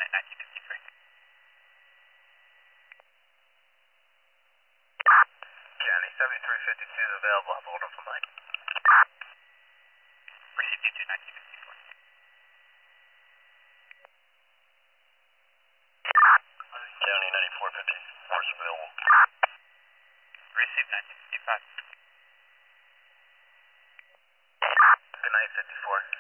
County 7352 is available. I'll hold on for mine. Received you 1954. County 9454 is available. Received 1955. Good night, 54.